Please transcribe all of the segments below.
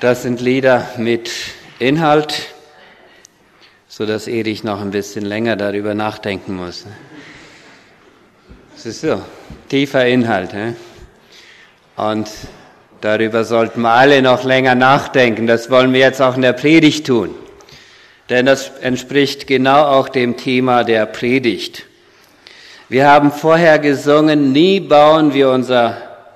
Das sind Lieder mit Inhalt, sodass Erich noch ein bisschen länger darüber nachdenken muss. Es ist so, tiefer Inhalt. Und darüber sollten wir alle noch länger nachdenken. Das wollen wir jetzt auch in der Predigt tun. Denn das entspricht genau auch dem Thema der Predigt. Wir haben vorher gesungen, nie bauen wir unser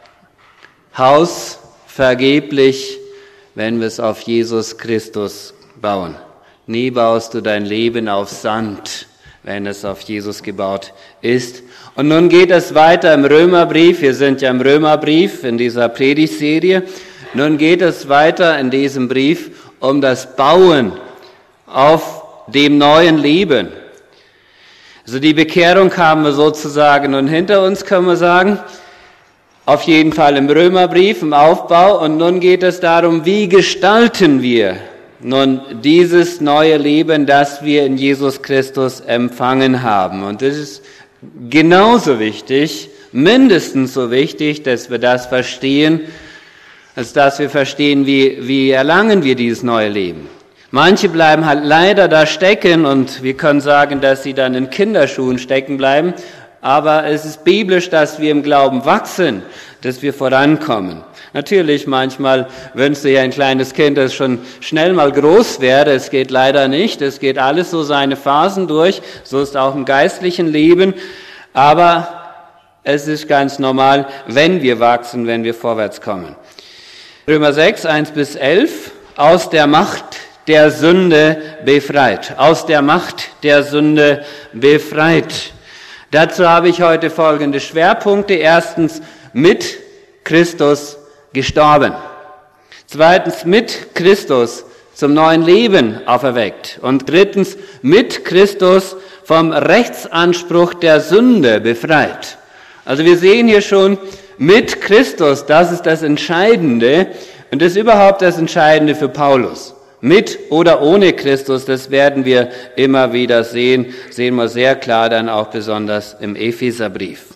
Haus vergeblich, wenn wir es auf Jesus Christus bauen. Nie baust du dein Leben auf Sand, wenn es auf Jesus gebaut ist. Und nun geht es weiter im Römerbrief. Wir sind ja im Römerbrief in dieser Predigtserie. Nun geht es weiter in diesem Brief um das Bauen auf dem neuen Leben. Also die Bekehrung haben wir sozusagen nun hinter uns, können wir sagen. Auf jeden Fall im Römerbrief, im Aufbau. Und nun geht es darum, wie gestalten wir nun dieses neue Leben, das wir in Jesus Christus empfangen haben. Und das ist genauso wichtig, mindestens so wichtig, dass wir das verstehen, als dass wir verstehen, wie erlangen wir dieses neue Leben. Manche bleiben halt leider da stecken und wir können sagen, dass sie dann in Kinderschuhen stecken bleiben. Aber es ist biblisch, dass wir im Glauben wachsen, dass wir vorankommen. Natürlich, manchmal wünscht sich ein kleines Kind, das schon schnell mal groß werde. Es geht leider nicht. Es geht alles so seine Phasen durch. So ist auch im geistlichen Leben. Aber es ist ganz normal, wenn wir wachsen, wenn wir vorwärts kommen. Römer 6, 1-11. Aus der Macht der Sünde befreit. Aus der Macht der Sünde befreit. Dazu habe ich heute folgende Schwerpunkte. Erstens, mit Christus gestorben. Zweitens, mit Christus zum neuen Leben auferweckt. Und drittens, mit Christus vom Rechtsanspruch der Sünde befreit. Also wir sehen hier schon, mit Christus, das ist das Entscheidende. Und das ist überhaupt das Entscheidende für Paulus. Mit oder ohne Christus, das werden wir immer wieder sehen wir sehr klar dann auch besonders im Epheserbrief.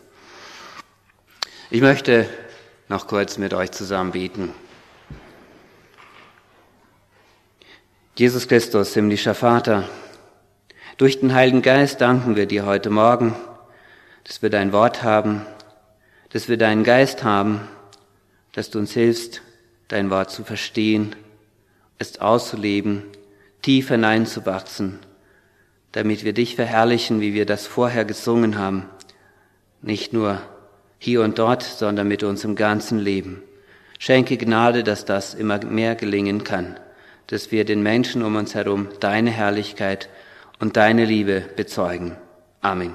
Ich möchte noch kurz mit euch zusammen beten. Jesus Christus, himmlischer Vater, durch den Heiligen Geist danken wir dir heute Morgen, dass wir dein Wort haben, dass wir deinen Geist haben, dass du uns hilfst, dein Wort zu verstehen, es auszuleben, tief hineinzuwachsen, damit wir dich verherrlichen, wie wir das vorher gesungen haben, nicht nur hier und dort, sondern mit uns im ganzen Leben. Schenke Gnade, dass das immer mehr gelingen kann, dass wir den Menschen um uns herum deine Herrlichkeit und deine Liebe bezeugen. Amen.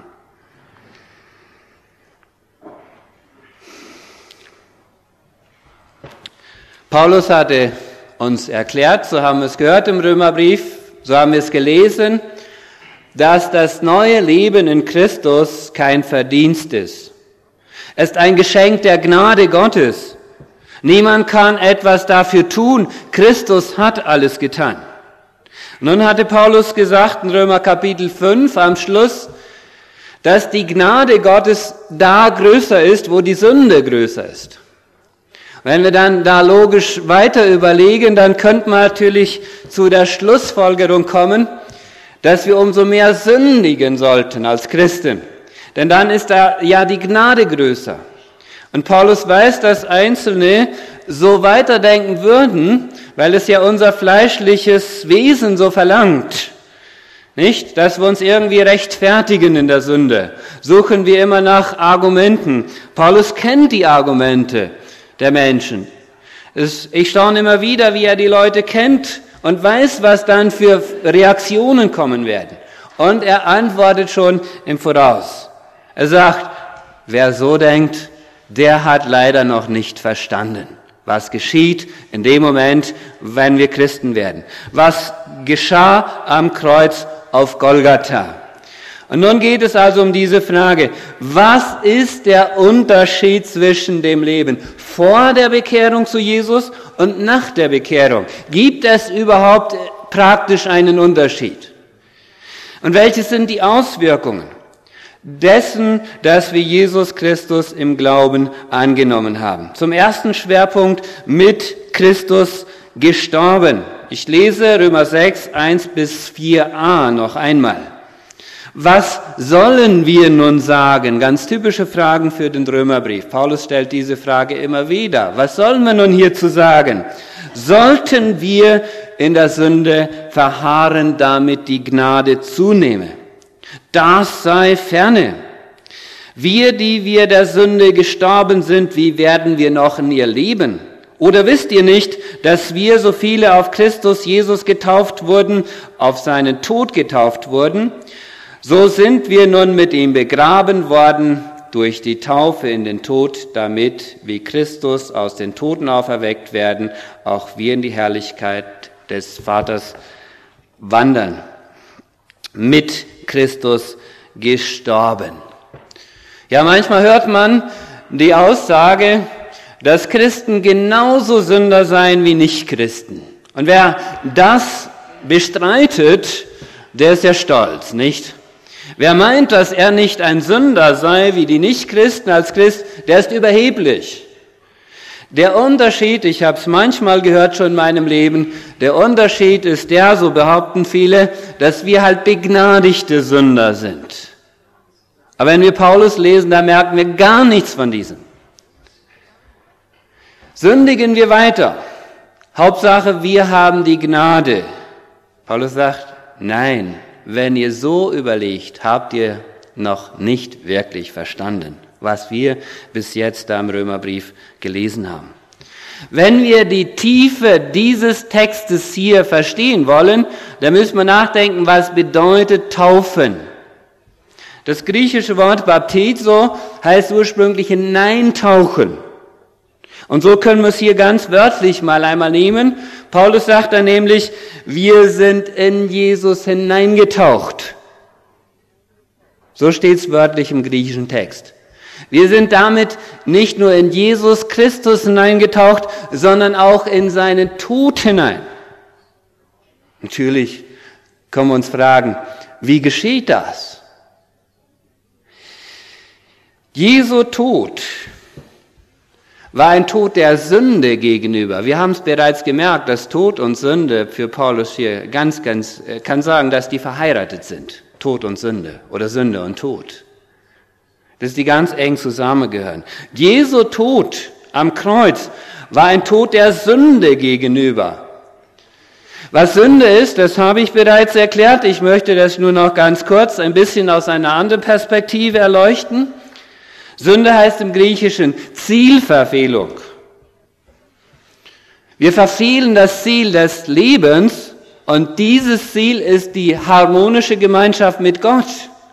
Paulus hatte uns erklärt, so haben wir es gehört im Römerbrief, so haben wir es gelesen, dass das neue Leben in Christus kein Verdienst ist. Es ist ein Geschenk der Gnade Gottes. Niemand kann etwas dafür tun. Christus hat alles getan. Nun hatte Paulus gesagt in Römer Kapitel 5 am Schluss, dass die Gnade Gottes da größer ist, wo die Sünde größer ist. Wenn wir dann da logisch weiter überlegen, dann könnte man natürlich zu der Schlussfolgerung kommen, dass wir umso mehr sündigen sollten als Christen. Denn dann ist da ja die Gnade größer. Und Paulus weiß, dass Einzelne so weiterdenken würden, weil es ja unser fleischliches Wesen so verlangt. Nicht? Dass wir uns irgendwie rechtfertigen in der Sünde. Suchen wir immer nach Argumenten. Paulus kennt die Argumente der Menschen. Ich staune immer wieder, wie er die Leute kennt und weiß, was dann für Reaktionen kommen werden. Und er antwortet schon im Voraus. Er sagt, wer so denkt, der hat leider noch nicht verstanden, was geschieht in dem Moment, wenn wir Christen werden. Was geschah am Kreuz auf Golgatha. Und nun geht es also um diese Frage, was ist der Unterschied zwischen dem Leben vor der Bekehrung zu Jesus und nach der Bekehrung? Gibt es überhaupt praktisch einen Unterschied? Und welche sind die Auswirkungen dessen, dass wir Jesus Christus im Glauben angenommen haben? Zum ersten Schwerpunkt, mit Christus gestorben. Ich lese Römer 6, 1 bis 4a noch einmal. Was sollen wir nun sagen? Ganz typische Fragen für den Römerbrief. Paulus stellt diese Frage immer wieder. Was sollen wir nun hierzu sagen? Sollten wir in der Sünde verharren, damit die Gnade zunehme? Das sei ferne. Wir, die wir der Sünde gestorben sind, wie werden wir noch in ihr leben? Oder wisst ihr nicht, dass wir, so viele auf Christus Jesus getauft wurden, auf seinen Tod getauft wurden? So sind wir nun mit ihm begraben worden durch die Taufe in den Tod, damit, wie Christus aus den Toten auferweckt werden, auch wir in die Herrlichkeit des Vaters wandern. Mit Christus gestorben. Ja, manchmal hört man die Aussage, dass Christen genauso Sünder seien wie Nichtchristen. Und wer das bestreitet, der ist ja stolz, nicht? Wer meint, dass er nicht ein Sünder sei wie die Nichtchristen als Christ, der ist überheblich. Der Unterschied, ich habe es manchmal gehört schon in meinem Leben, der Unterschied ist der, so behaupten viele, dass wir halt begnadigte Sünder sind. Aber wenn wir Paulus lesen, da merken wir gar nichts von diesem. Sündigen wir weiter. Hauptsache, wir haben die Gnade. Paulus sagt, nein, wenn ihr so überlegt, habt ihr noch nicht wirklich verstanden, was wir bis jetzt da im Römerbrief gelesen haben. Wenn wir die Tiefe dieses Textes hier verstehen wollen, dann müssen wir nachdenken, was bedeutet Taufen. Das griechische Wort Baptizo heißt ursprünglich hineintauchen. Und so können wir es hier ganz wörtlich mal einmal nehmen. Paulus sagt dann nämlich, wir sind in Jesus hineingetaucht. So steht es wörtlich im griechischen Text. Wir sind damit nicht nur in Jesus Christus hineingetaucht, sondern auch in seinen Tod hinein. Natürlich können wir uns fragen, wie geschieht das? Jesu Tod war ein Tod der Sünde gegenüber. Wir haben es bereits gemerkt, dass Tod und Sünde für Paulus hier kann sagen, dass die verheiratet sind. Tod und Sünde oder Sünde und Tod. Dass die ganz eng zusammengehören. Jesu Tod am Kreuz war ein Tod der Sünde gegenüber. Was Sünde ist, das habe ich bereits erklärt. Ich möchte das nur noch ganz kurz ein bisschen aus einer anderen Perspektive erleuchten. Sünde heißt im Griechischen Zielverfehlung. Wir verfehlen das Ziel des Lebens und dieses Ziel ist die harmonische Gemeinschaft mit Gott.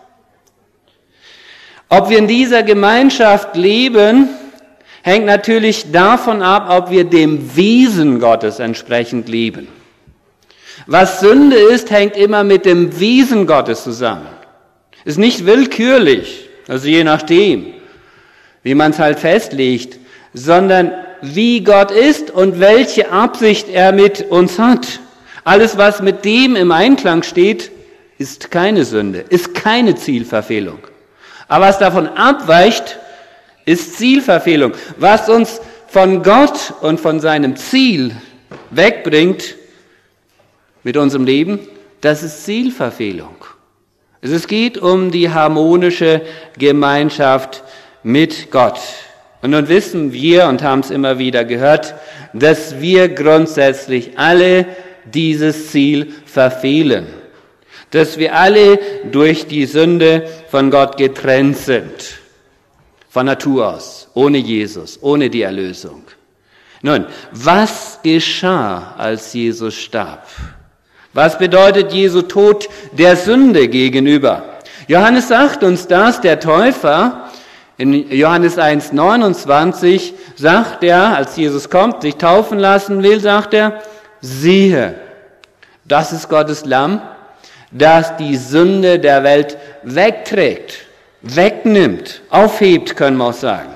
Ob wir in dieser Gemeinschaft leben, hängt natürlich davon ab, ob wir dem Wesen Gottes entsprechend leben. Was Sünde ist, hängt immer mit dem Wesen Gottes zusammen. Ist nicht willkürlich, also je nachdem, wie man es halt festlegt, sondern wie Gott ist und welche Absicht er mit uns hat. Alles, was mit dem im Einklang steht, ist keine Sünde, ist keine Zielverfehlung. Aber was davon abweicht, ist Zielverfehlung. Was uns von Gott und von seinem Ziel wegbringt mit unserem Leben, das ist Zielverfehlung. Es geht um die harmonische Gemeinschaft mit Gott. Und nun wissen wir und haben es immer wieder gehört, dass wir grundsätzlich alle dieses Ziel verfehlen. Dass wir alle durch die Sünde von Gott getrennt sind. Von Natur aus, ohne Jesus, ohne die Erlösung. Nun, was geschah, als Jesus starb? Was bedeutet Jesu Tod der Sünde gegenüber? Johannes sagt uns das, der Täufer. In Johannes 1,29 sagt er, als Jesus kommt, sich taufen lassen will, sagt er, siehe, das ist Gottes Lamm, das die Sünde der Welt wegträgt, wegnimmt, aufhebt, können wir auch sagen.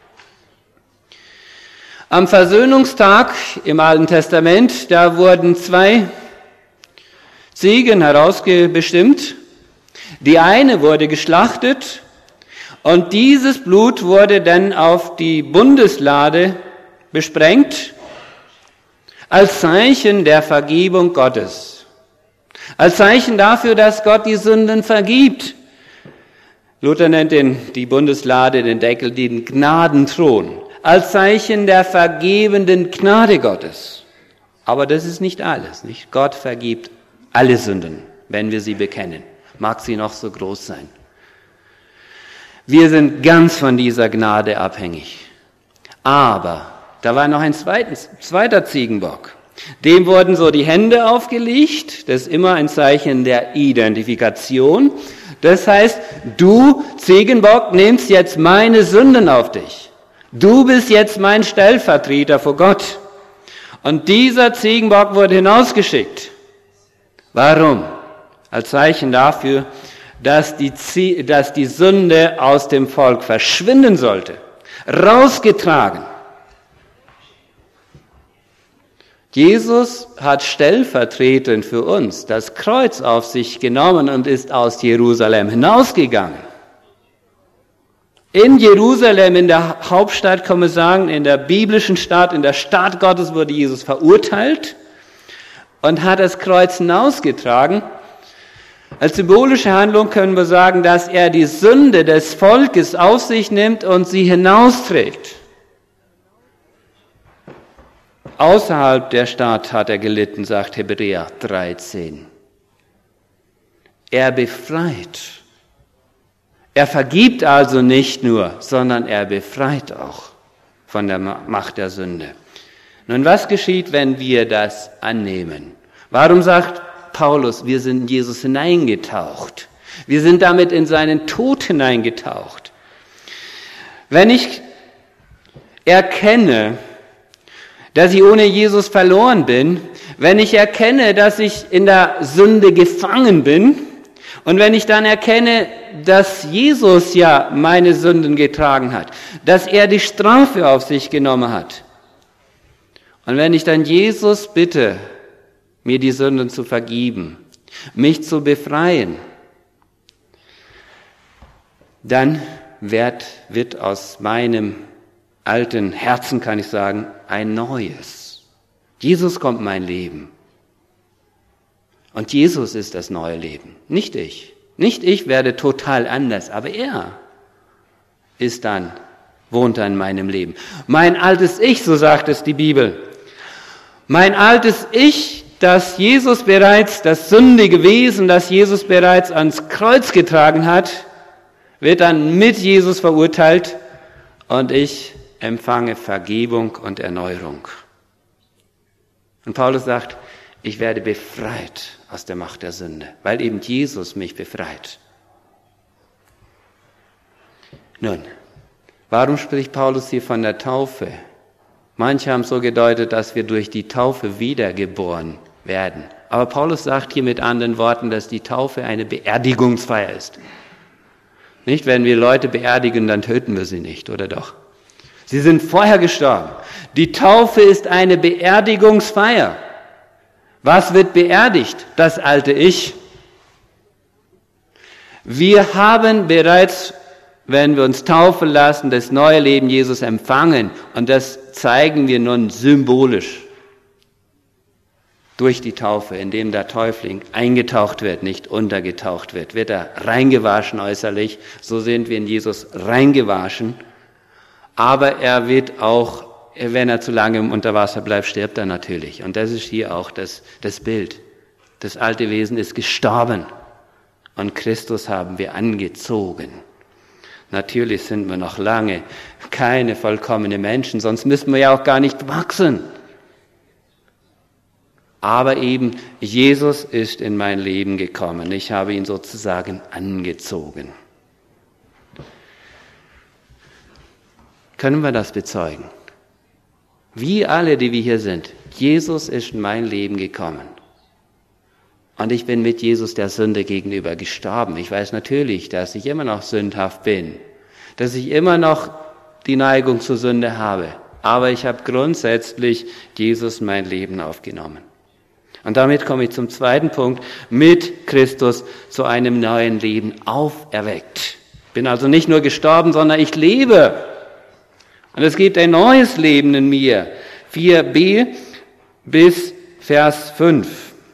Am Versöhnungstag im Alten Testament, da wurden 2 Ziegen herausbestimmt. Die eine wurde geschlachtet und dieses Blut wurde dann auf die Bundeslade besprengt. als Zeichen der Vergebung Gottes. Als Zeichen dafür, dass Gott die Sünden vergibt. Luther nennt die Bundeslade, den Deckel, den Gnadenthron. Als Zeichen der vergebenden Gnade Gottes. Aber das ist nicht alles, nicht? Gott vergibt alle Sünden, wenn wir sie bekennen. Mag sie noch so groß sein. Wir sind ganz von dieser Gnade abhängig. Aber da war noch ein zweiter Ziegenbock. Dem wurden so die Hände aufgelegt. Das ist immer ein Zeichen der Identifikation. Das heißt, du, Ziegenbock, nimmst jetzt meine Sünden auf dich. Du bist jetzt mein Stellvertreter vor Gott. Und dieser Ziegenbock wurde hinausgeschickt. Warum? Als Zeichen dafür, dass die Sünde aus dem Volk verschwinden sollte. Rausgetragen. Jesus hat stellvertretend für uns das Kreuz auf sich genommen und ist aus Jerusalem hinausgegangen. In Jerusalem, in der Hauptstadt, kann man sagen, in der biblischen Stadt, in der Stadt Gottes wurde Jesus verurteilt und hat das Kreuz hinausgetragen. Als symbolische Handlung können wir sagen, dass er die Sünde des Volkes auf sich nimmt und sie hinausträgt. Außerhalb der Stadt hat er gelitten, sagt Hebräer 13. Er befreit. Er vergibt also nicht nur, sondern er befreit auch von der Macht der Sünde. Nun, was geschieht, wenn wir das annehmen? Warum sagt Paulus, wir sind in Jesus hineingetaucht? Wir sind damit in seinen Tod hineingetaucht. Wenn ich erkenne, dass ich ohne Jesus verloren bin, wenn ich erkenne, dass ich in der Sünde gefangen bin und wenn ich dann erkenne, dass Jesus ja meine Sünden getragen hat, dass er die Strafe auf sich genommen hat und wenn ich dann Jesus bitte, mir die Sünden zu vergeben, mich zu befreien, dann wird aus meinem alten Herzen, kann ich sagen, ein neues. Jesus kommt in mein Leben. Und Jesus ist das neue Leben, nicht ich. Nicht ich werde total anders, aber er wohnt dann in meinem Leben. Mein altes Ich, so sagt es die Bibel. Mein altes Ich, das sündige Wesen, das Jesus bereits ans Kreuz getragen hat, wird dann mit Jesus verurteilt und ich empfange Vergebung und Erneuerung. Und Paulus sagt, ich werde befreit aus der Macht der Sünde, weil eben Jesus mich befreit. Nun, warum spricht Paulus hier von der Taufe? Manche haben so gedeutet, dass wir durch die Taufe wiedergeboren werden. Aber Paulus sagt hier mit anderen Worten, dass die Taufe eine Beerdigungsfeier ist. Nicht, wenn wir Leute beerdigen, dann töten wir sie nicht, oder doch? Sie sind vorher gestorben. Die Taufe ist eine Beerdigungsfeier. Was wird beerdigt? Das alte Ich. Wir haben bereits, wenn wir uns taufen lassen, das neue Leben Jesus empfangen. Und das zeigen wir nun symbolisch durch die Taufe, indem der Täufling eingetaucht wird, nicht untergetaucht wird. Wird er reingewaschen äußerlich, so sind wir in Jesus reingewaschen. Aber er wird auch, wenn er zu lange im Unterwasser bleibt, stirbt er natürlich. Und das ist hier auch das Bild. Das alte Wesen ist gestorben und Christus haben wir angezogen. Natürlich sind wir noch lange keine vollkommenen Menschen, sonst müssten wir ja auch gar nicht wachsen. Aber eben, Jesus ist in mein Leben gekommen. Ich habe ihn sozusagen angezogen. Können wir das bezeugen? Wir alle, die wir hier sind, Jesus ist in mein Leben gekommen. Und ich bin mit Jesus der Sünde gegenüber gestorben. Ich weiß natürlich, dass ich immer noch sündhaft bin, dass ich immer noch die Neigung zur Sünde habe. Aber ich habe grundsätzlich Jesus in mein Leben aufgenommen. Und damit komme ich zum zweiten Punkt, mit Christus zu einem neuen Leben auferweckt. Bin also nicht nur gestorben, sondern ich lebe. Und es gibt ein neues Leben in mir. 4b, bis Vers 5.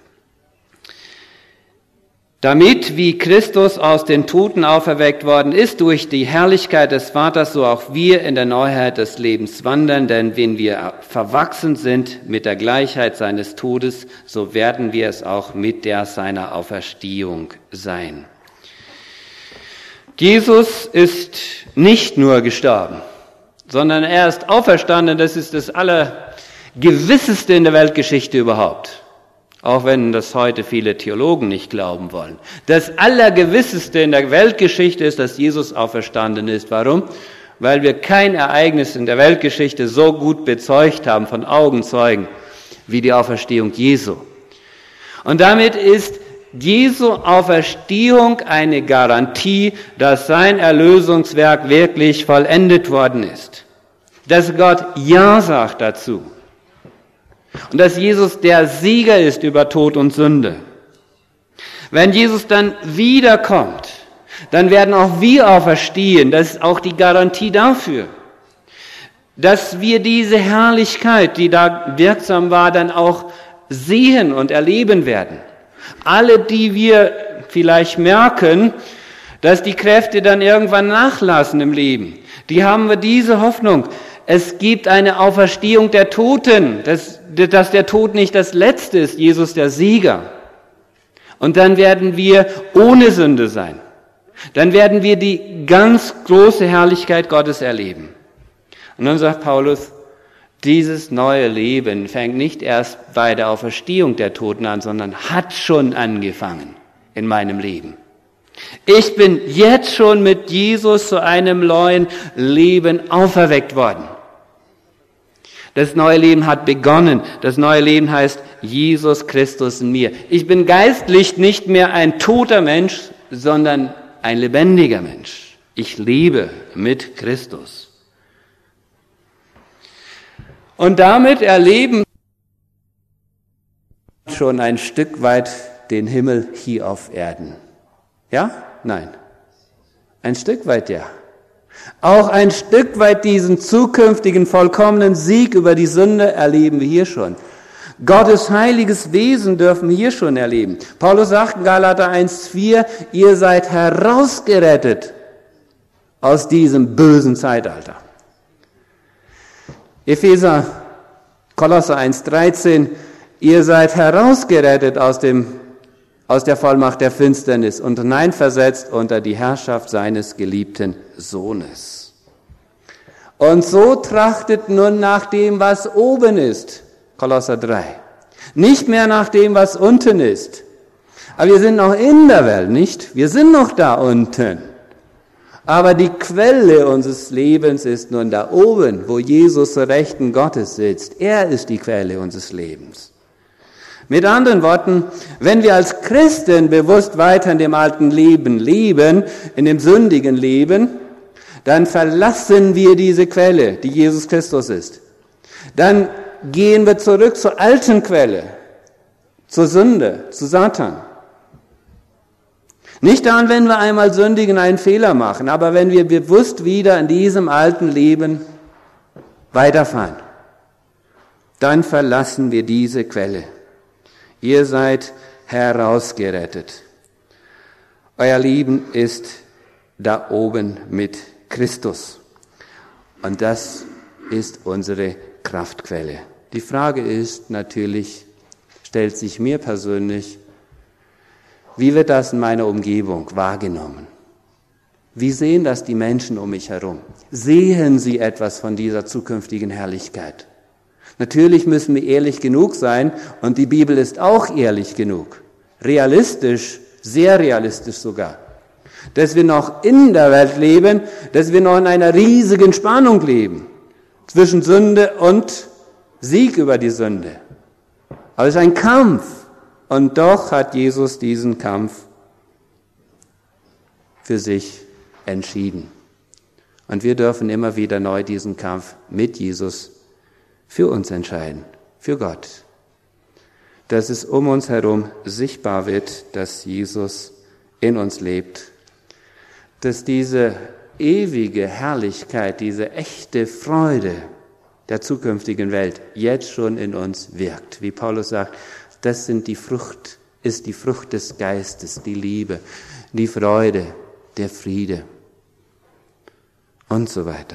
Damit, wie Christus aus den Toten auferweckt worden ist durch die Herrlichkeit des Vaters, so auch wir in der Neuheit des Lebens wandern. Denn wenn wir verwachsen sind mit der Gleichheit seines Todes, so werden wir es auch mit der seiner Auferstehung sein. Jesus ist nicht nur gestorben, sondern er ist auferstanden. Das ist das Allergewisseste in der Weltgeschichte überhaupt. Auch wenn das heute viele Theologen nicht glauben wollen. Das Allergewisseste in der Weltgeschichte ist, dass Jesus auferstanden ist. Warum? Weil wir kein Ereignis in der Weltgeschichte so gut bezeugt haben von Augenzeugen wie die Auferstehung Jesu. Und damit ist Jesu Auferstehung eine Garantie, dass sein Erlösungswerk wirklich vollendet worden ist. Dass Gott Ja sagt dazu. Und dass Jesus der Sieger ist über Tod und Sünde. Wenn Jesus dann wiederkommt, dann werden auch wir auferstehen. Das ist auch die Garantie dafür, dass wir diese Herrlichkeit, die da wirksam war, dann auch sehen und erleben werden. Alle, die wir vielleicht merken, dass die Kräfte dann irgendwann nachlassen im Leben, die haben wir diese Hoffnung. Es gibt eine Auferstehung der Toten, dass der Tod nicht das Letzte ist, Jesus der Sieger. Und dann werden wir ohne Sünde sein. Dann werden wir die ganz große Herrlichkeit Gottes erleben. Und dann sagt Paulus, dieses neue Leben fängt nicht erst bei der Auferstehung der Toten an, sondern hat schon angefangen in meinem Leben. Ich bin jetzt schon mit Jesus zu einem neuen Leben auferweckt worden. Das neue Leben hat begonnen. Das neue Leben heißt Jesus Christus in mir. Ich bin geistlich nicht mehr ein toter Mensch, sondern ein lebendiger Mensch. Ich lebe mit Christus. Und damit erleben wir schon ein Stück weit den Himmel hier auf Erden. Ja? Nein. Ein Stück weit ja. Auch ein Stück weit diesen zukünftigen vollkommenen Sieg über die Sünde erleben wir hier schon. Gottes heiliges Wesen dürfen wir hier schon erleben. Paulus sagt in Galater 1,4, ihr seid herausgerettet aus diesem bösen Zeitalter. Kolosser 1,13, ihr seid herausgerettet aus der Vollmacht der Finsternis und hineinversetzt unter die Herrschaft seines geliebten Sohnes. Und so trachtet nun nach dem, was oben ist, Kolosser 3. Nicht mehr nach dem, was unten ist. Aber wir sind noch in der Welt, nicht? Wir sind noch da unten. Aber die Quelle unseres Lebens ist nun da oben, wo Jesus zur Rechten Gottes sitzt. Er ist die Quelle unseres Lebens. Mit anderen Worten, wenn wir als Christen bewusst weiter in dem alten Leben leben, in dem sündigen Leben, dann verlassen wir diese Quelle, die Jesus Christus ist. Dann gehen wir zurück zur alten Quelle, zur Sünde, zu Satan. Nicht dann, wenn wir einmal sündigen, einen Fehler machen, aber wenn wir bewusst wieder in diesem alten Leben weiterfahren, dann verlassen wir diese Quelle. Ihr seid herausgerettet. Euer Leben ist da oben mit Christus. Und das ist unsere Kraftquelle. Die Frage ist natürlich, stellt sich mir persönlich, wie wird das in meiner Umgebung wahrgenommen? Wie sehen das die Menschen um mich herum? Sehen sie etwas von dieser zukünftigen Herrlichkeit? Natürlich müssen wir ehrlich genug sein und die Bibel ist auch ehrlich genug. Realistisch, sehr realistisch sogar. Dass wir noch in der Welt leben, dass wir noch in einer riesigen Spannung leben. Zwischen Sünde und Sieg über die Sünde. Aber es ist ein Kampf. Und doch hat Jesus diesen Kampf für sich entschieden. Und wir dürfen immer wieder neu diesen Kampf mit Jesus für uns entscheiden, für Gott. Dass es um uns herum sichtbar wird, dass Jesus in uns lebt. Dass diese ewige Herrlichkeit, diese echte Freude, der zukünftigen Welt jetzt schon in uns wirkt. Wie Paulus sagt, das ist die Frucht des Geistes, die Liebe, die Freude, der Friede und so weiter.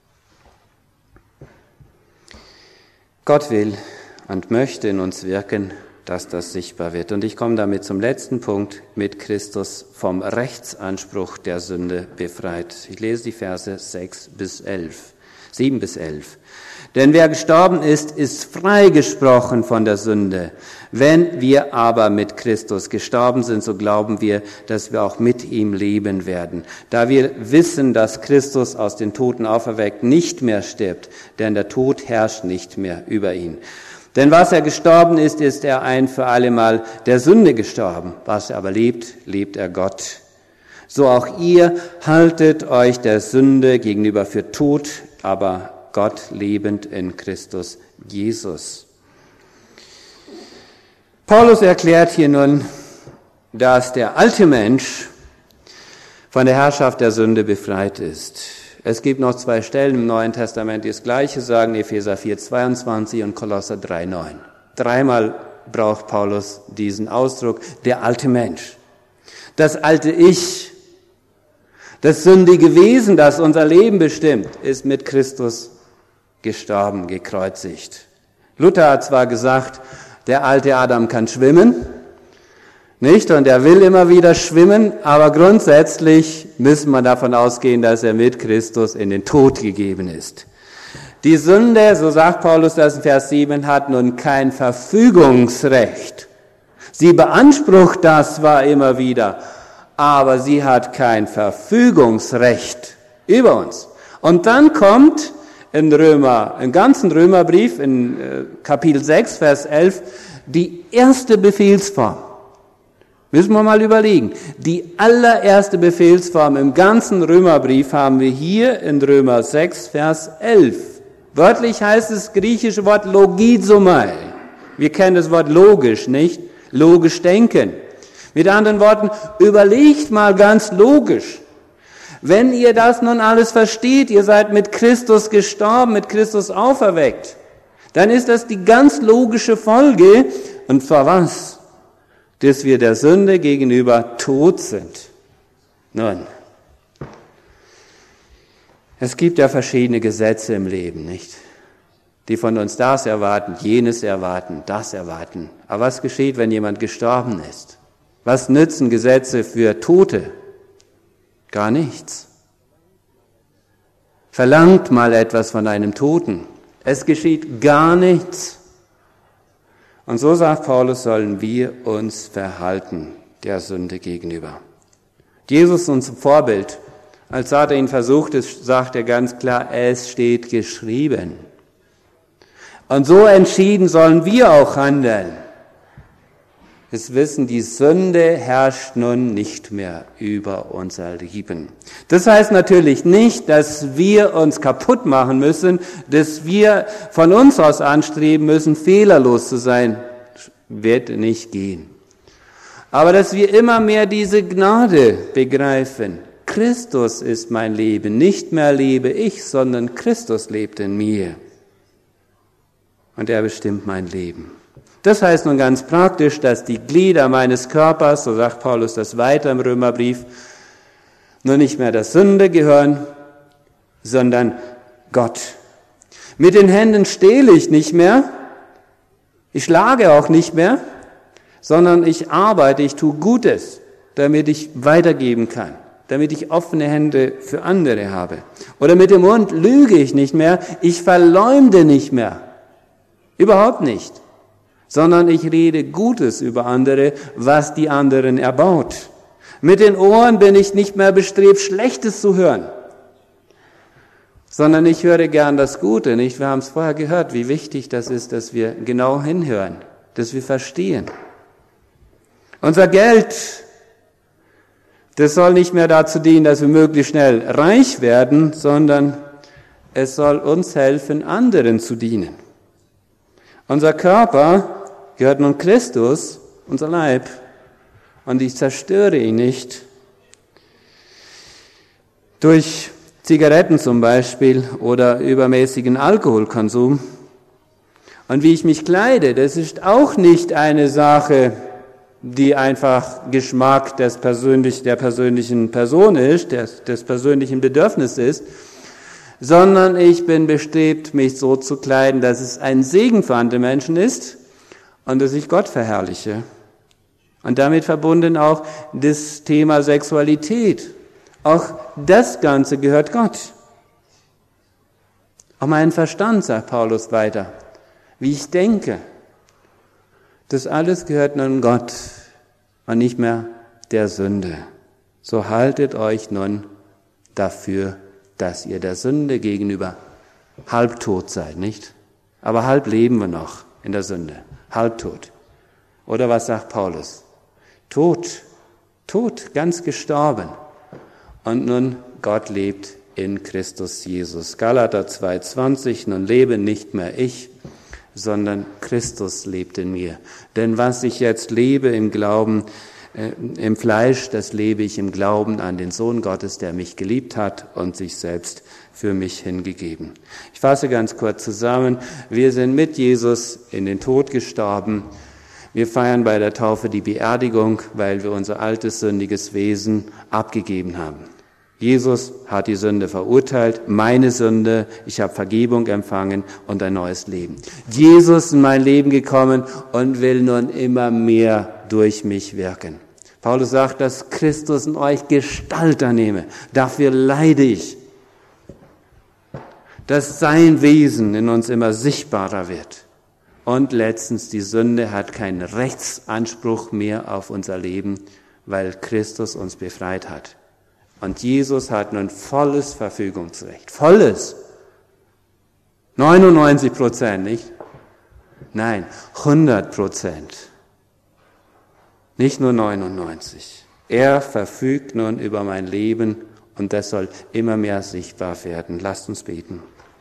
Gott will und möchte in uns wirken, dass das sichtbar wird. Und ich komme damit zum letzten Punkt, mit Christus vom Rechtsanspruch der Sünde befreit. Ich lese die Verse 7 bis 11. Denn wer gestorben ist freigesprochen von der Sünde. Wenn wir aber mit Christus gestorben sind, so glauben wir, dass wir auch mit ihm leben werden. Da wir wissen, dass Christus aus den Toten auferweckt nicht mehr stirbt, denn der Tod herrscht nicht mehr über ihn. Denn was er gestorben ist, ist er ein für allemal der Sünde gestorben. Was er aber lebt, lebt er Gott. So auch ihr haltet euch der Sünde gegenüber für tot, aber Gott lebend in Christus Jesus. Paulus erklärt hier nun, dass der alte Mensch von der Herrschaft der Sünde befreit ist. Es gibt noch 2 Stellen im Neuen Testament, die das Gleiche sagen, Epheser 4,22 und Kolosser 3,9. 3-mal braucht Paulus diesen Ausdruck, der alte Mensch. Das alte Ich, das sündige Wesen, das unser Leben bestimmt, ist mit Christus gestorben, gekreuzigt. Luther hat zwar gesagt, der alte Adam kann schwimmen, nicht? Und er will immer wieder schwimmen, aber grundsätzlich müssen wir davon ausgehen, dass er mit Christus in den Tod gegeben ist. Die Sünde, so sagt Paulus das in Vers 7, hat nun kein Verfügungsrecht. Sie beansprucht das zwar immer wieder, aber sie hat kein Verfügungsrecht über uns. Und dann kommt im ganzen Römerbrief, in Kapitel 6, Vers 11, die erste Befehlsform. Müssen wir mal überlegen. Die allererste Befehlsform im ganzen Römerbrief haben wir hier in Römer 6, Vers 11. Wörtlich heißt das griechische Wort logizomai. Wir kennen das Wort logisch, nicht? Logisch denken. Mit anderen Worten, überlegt mal ganz logisch. Wenn ihr das nun alles versteht, ihr seid mit Christus gestorben, mit Christus auferweckt, dann ist das die ganz logische Folge. Und für was? Dass wir der Sünde gegenüber tot sind. Nun, es gibt ja verschiedene Gesetze im Leben, nicht? Die von uns das erwarten, jenes erwarten, das erwarten. Aber was geschieht, wenn jemand gestorben ist? Was nützen Gesetze für Tote? Gar nichts. Verlangt mal etwas von einem Toten. Es geschieht gar nichts. Und so sagt Paulus, sollen wir uns verhalten der Sünde gegenüber. Jesus uns Vorbild. Als Satan ihn versucht, sagt er ganz klar, es steht geschrieben. Und so entschieden sollen wir auch handeln. Es wissen, die Sünde herrscht nun nicht mehr über unser Leben. Das heißt natürlich nicht, dass wir uns kaputt machen müssen, dass wir von uns aus anstreben müssen, fehlerlos zu sein. Wird nicht gehen. Aber dass wir immer mehr diese Gnade begreifen. Christus ist mein Leben. Nicht mehr lebe ich, sondern Christus lebt in mir. Und er bestimmt mein Leben. Das heißt nun ganz praktisch, dass die Glieder meines Körpers, so sagt Paulus das weiter im Römerbrief, nur nicht mehr der Sünde gehören, sondern Gott. Mit den Händen stehle ich nicht mehr, ich schlage auch nicht mehr, sondern ich arbeite, ich tue Gutes, damit ich weitergeben kann, damit ich offene Hände für andere habe. Oder mit dem Mund lüge ich nicht mehr, ich verleumde nicht mehr, überhaupt nicht. Sondern ich rede Gutes über andere, was die anderen erbaut. Mit den Ohren bin ich nicht mehr bestrebt, Schlechtes zu hören, sondern ich höre gern das Gute. Nicht? Wir haben es vorher gehört, wie wichtig das ist, dass wir genau hinhören, dass wir verstehen. Unser Geld, das soll nicht mehr dazu dienen, dass wir möglichst schnell reich werden, sondern es soll uns helfen, anderen zu dienen. Unser Körper gehört nun Christus, unser Leib, und ich zerstöre ihn nicht durch Zigaretten zum Beispiel oder übermäßigen Alkoholkonsum. Und wie ich mich kleide, das ist auch nicht eine Sache, die einfach Geschmack der persönlichen Person ist, des persönlichen Bedürfnisses ist, sondern ich bin bestrebt, mich so zu kleiden, dass es ein Segen für andere Menschen ist und dass ich Gott verherrliche. Und damit verbunden auch das Thema Sexualität. Auch das Ganze gehört Gott. Auch mein Verstand, sagt Paulus weiter, wie ich denke. Das alles gehört nun Gott und nicht mehr der Sünde. So haltet euch nun dafür, dass ihr der Sünde gegenüber halbtot seid, nicht? Aber halb leben wir noch in der Sünde, halbtot. Oder was sagt Paulus? Tot, ganz gestorben. Und nun Gott lebt in Christus Jesus. Galater 2,20, nun lebe nicht mehr ich, sondern Christus lebt in mir. Denn was ich jetzt lebe im Glauben, im Fleisch, das lebe ich im Glauben an den Sohn Gottes, der mich geliebt hat und sich selbst für mich hingegeben. Ich fasse ganz kurz zusammen. Wir sind mit Jesus in den Tod gestorben. Wir feiern bei der Taufe die Beerdigung, weil wir unser altes sündiges Wesen abgegeben haben. Jesus hat die Sünde verurteilt, meine Sünde, ich habe Vergebung empfangen und ein neues Leben. Jesus ist in mein Leben gekommen und will nun immer mehr durch mich wirken. Paulus sagt, dass Christus in euch Gestalt annehme. Dafür leide ich. Dass sein Wesen in uns immer sichtbarer wird. Und letztens, die Sünde hat keinen Rechtsanspruch mehr auf unser Leben, weil Christus uns befreit hat. Und Jesus hat nun volles Verfügungsrecht. Volles. 99%, nicht? Nein, 100%. Nicht nur 99. Er verfügt nun über mein Leben und das soll immer mehr sichtbar werden. Lasst uns beten.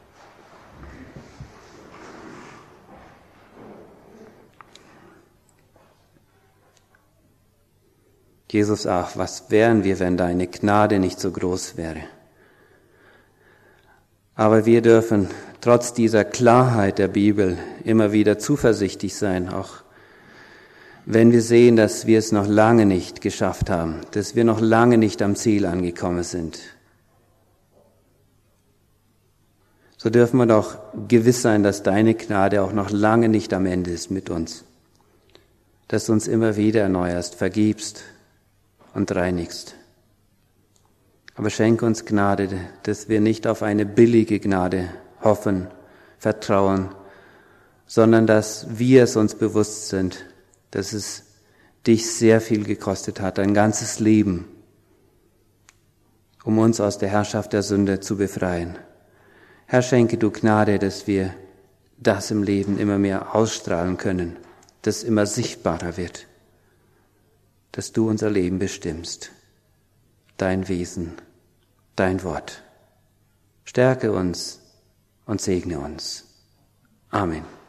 Jesus, ach, was wären wir, wenn deine Gnade nicht so groß wäre? Aber wir dürfen trotz dieser Klarheit der Bibel immer wieder zuversichtlich sein, auch wenn wir sehen, dass wir es noch lange nicht geschafft haben, dass wir noch lange nicht am Ziel angekommen sind. So dürfen wir doch gewiss sein, dass deine Gnade auch noch lange nicht am Ende ist mit uns, dass du uns immer wieder erneuerst, vergibst und reinigst. Aber schenke uns Gnade, dass wir nicht auf eine billige Gnade hoffen, vertrauen, sondern dass wir es uns bewusst sind, dass es dich sehr viel gekostet hat, ein ganzes Leben, um uns aus der Herrschaft der Sünde zu befreien. Herr, schenke du Gnade, dass wir das im Leben immer mehr ausstrahlen können, dass es immer sichtbarer wird, dass du unser Leben bestimmst, dein Wesen, dein Wort. Stärke uns und segne uns. Amen.